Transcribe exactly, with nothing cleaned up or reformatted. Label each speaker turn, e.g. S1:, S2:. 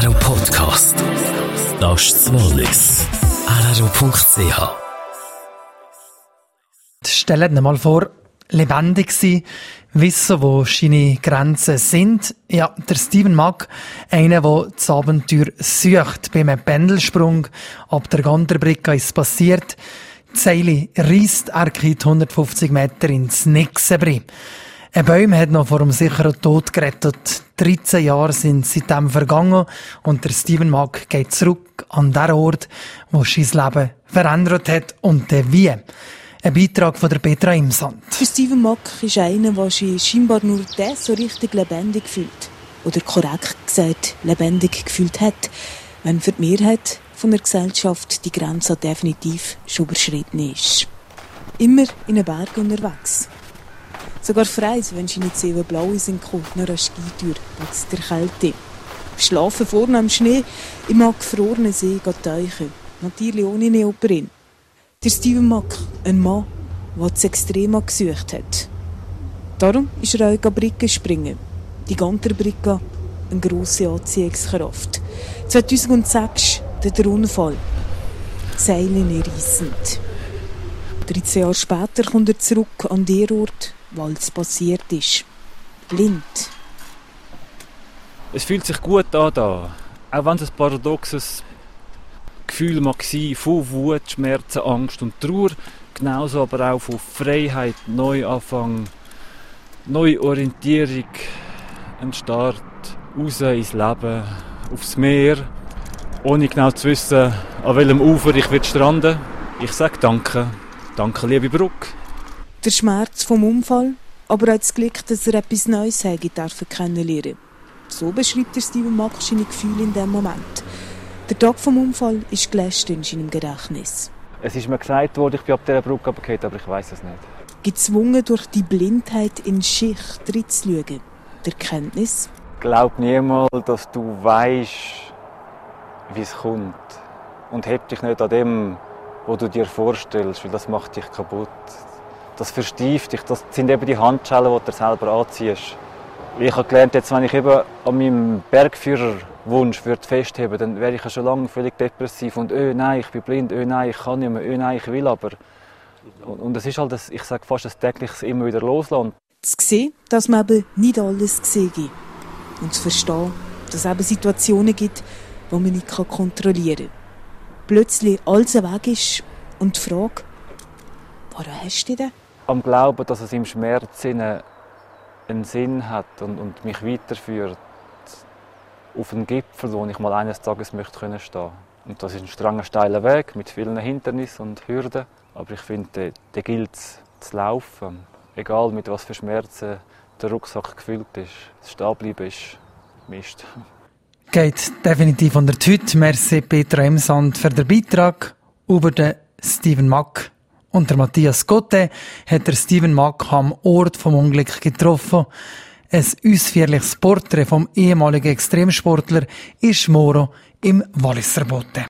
S1: R R O Podcast. Das ist das Wallis. R R O Punkt C H.
S2: Stellt euch mal vor, lebendig sein, wissen, wo seine Grenzen sind. Ja, der Steven Mack, einer, der das Abenteuer sucht. Beim Pendelsprung ab der Ganderbrücke ist passiert. Die Seile reisst, er geht hundertfünfzig Meter ins Nixenbri. Ein Baum hat noch vor dem sicheren Tod gerettet. dreizehn Jahre sind seitdem vergangen und der Steven Mack geht zurück an den Ort, wo sein Leben verändert hat und der wie. Ein Beitrag von der Petra Imsand.
S3: Der Steven Mack ist einer, der sich scheinbar nur das so richtig lebendig fühlt. Oder korrekt gesagt, lebendig gefühlt hat, wenn für die Mehrheit von der Gesellschaft die Grenze definitiv schon überschritten ist. Immer in den Bergen unterwegs. Sogar Freis, wenn sie nicht sehen, blau sind, kommt noch eine Skitür, trotz der Kälte. Schlafen vorne am Schnee, im gefrorenen See geht tauchen. Natürlich ohne Neopren. Der Steven Mack, ein Mann, der das Extrema gesucht hat. Darum ist er auch Brücke springen. Die Ganderbrücke, eine grosse Anziehungskraft. zweitausendsechs, der Unfall. Seile reissend. dreizehn Jahre später kommt er zurück an den Ort, wo alles passiert ist. Blind.
S4: Es fühlt sich gut an da. Auch wenn es ein paradoxes Gefühl mag sein, von Wut, Schmerzen, Angst und Trauer. Genauso aber auch von Freiheit, Neuanfang, Neuorientierung, ein Start raus ins Leben, aufs Meer, ohne genau zu wissen, an welchem Ufer ich wird stranden. Ich sage Danke. Danke, liebe Brücke.
S3: Der Schmerz vom Unfall, aber auch das Glück, dass er etwas Neues haben darf kennenlernen. So beschreibt der Steven Mack seine Gefühle in dem Moment. Der Tag vom Unfall ist gelöscht in seinem Gedächtnis.
S4: Es ist mir gesagt worden, ich bin ab dieser Brücke runtergefallen, aber ich weiss es nicht.
S3: Gezwungen durch die Blindheit in die Schicht reinzuschauen. Die Erkenntnis:
S4: Glaub niemals, dass du weisst, wie es kommt. Und heb dich nicht an dem, was du dir vorstellst, weil das macht dich kaputt. Das verstieft dich. Das sind eben die Handschellen, die du selber anziehst. Ich habe gelernt, jetzt, wenn ich eben an meinem Bergführerwunsch festheben würde, dann wäre ich ja schon lange völlig depressiv und «Öh, nein, ich bin blind, öh, nein, ich kann nicht mehr, öh, nein, ich will aber». Und es ist halt, das, ich sage fast, ein tägliches immer wieder loslassen.
S3: Zu sehen, dass man eben nicht alles gesehen gibt. Und zu verstehen, dass es eben Situationen gibt, die man nicht kontrollieren kann. Plötzlich alles weg ist und die Frage: Woran hast du denn?
S4: Am Glauben, dass es im Schmerz einen Sinn hat und, und mich weiterführt auf einen Gipfel, wo ich mal eines Tages möchte stehen können. Und das ist ein strenger, steiler Weg mit vielen Hindernissen und Hürden. Aber ich finde, den, den gilt es zu laufen. Egal mit was für Schmerzen der Rucksack gefüllt ist. Das Stehenbleiben ist Mist.
S2: Geht definitiv unter die Hütte. Merci Petra Imsand für den Beitrag über den Steven Mack. Und der Matthias Gotte hat der Steven Mack am Ort vom Unglück getroffen. Ein ausführliches Porträt vom ehemaligen Extremsportler ist morgen im Walliser Bote.